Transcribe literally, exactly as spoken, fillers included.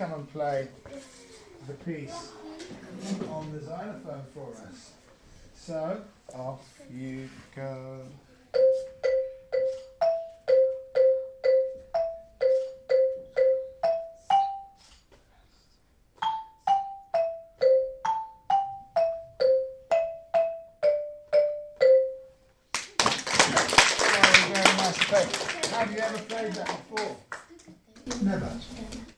come and play the piece on the xylophone for us. So, off you go. Very, very nice play. Have you ever played that before? Never.